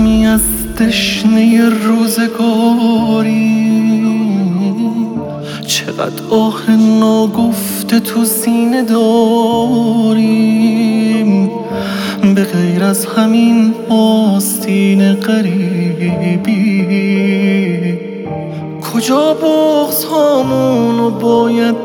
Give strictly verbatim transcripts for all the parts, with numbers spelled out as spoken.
کمی از تشنه روزگاریم، چقدر آه ناگفته تو سینه داریم. به غیر از همین آستین غریبی، کجا بغض هامونو باید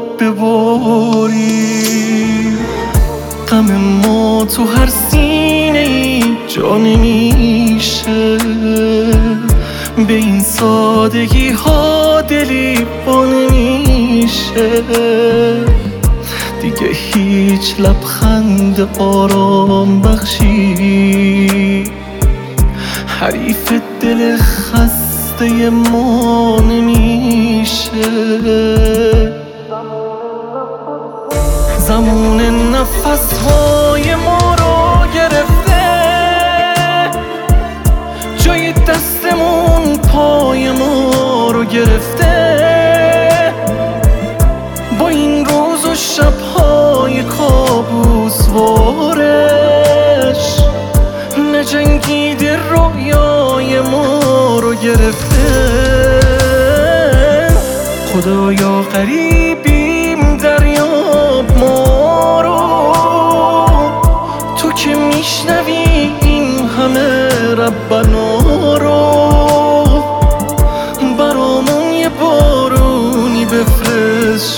بباریم؟ غم ما تو هر سینه ای جا نمیشه، به این سادگی ها دلی با نمیشه. دیگه هیچ لبخند آرام بخشی حریف دل خسته ما نمیشه. زمان نفس های ما رو گرفته، جای دستمون پای ما رو گرفته. با این روز و شبهای کابوس وارش، نجنگیده رویای ما رو گرفته. خدایا غریبیم دریاب ما رو، تو که میشنوی این همه ربنا رو. برامون یه بارونی بفرست،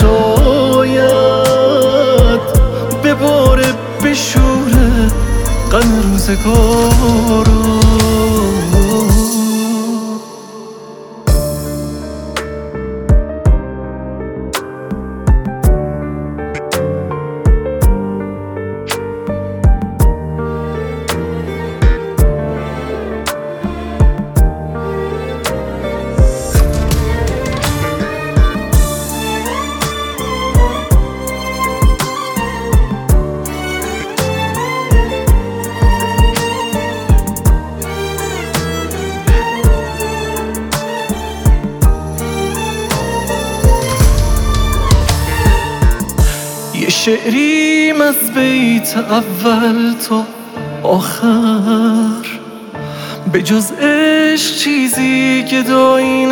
شاید بباره بشوره غم روزگار رو. یه شعریم از بیت اول تا آخر، به جز عشق چیزی گدایی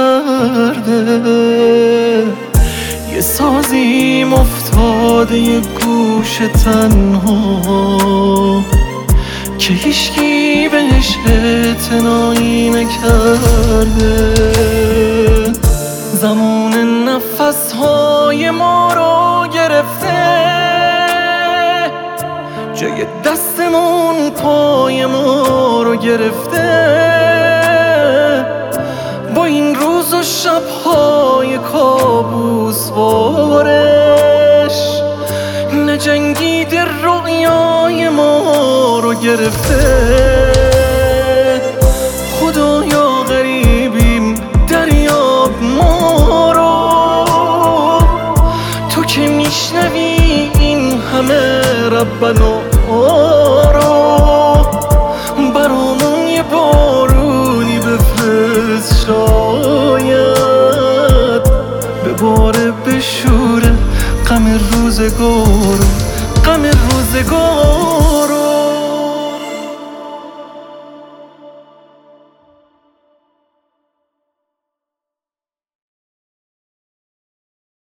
نکرده. یه سازیم افتاده یه گوش تنها، که هیچکی بهش اعتنایی نکرده. زمان نفس های ما رو گرفته، جای دستمون پای ما رو گرفته. با این روز و شبهای کابوس وارش، نجنگیده رویای ما رو گرفته. خدایا غریبیم دریاب ما رو، تو که میشنوی این همه ربنا رو. برامون یه بارونی بفرست، شاید بباره بشوره غم روزگار، غم روزگار.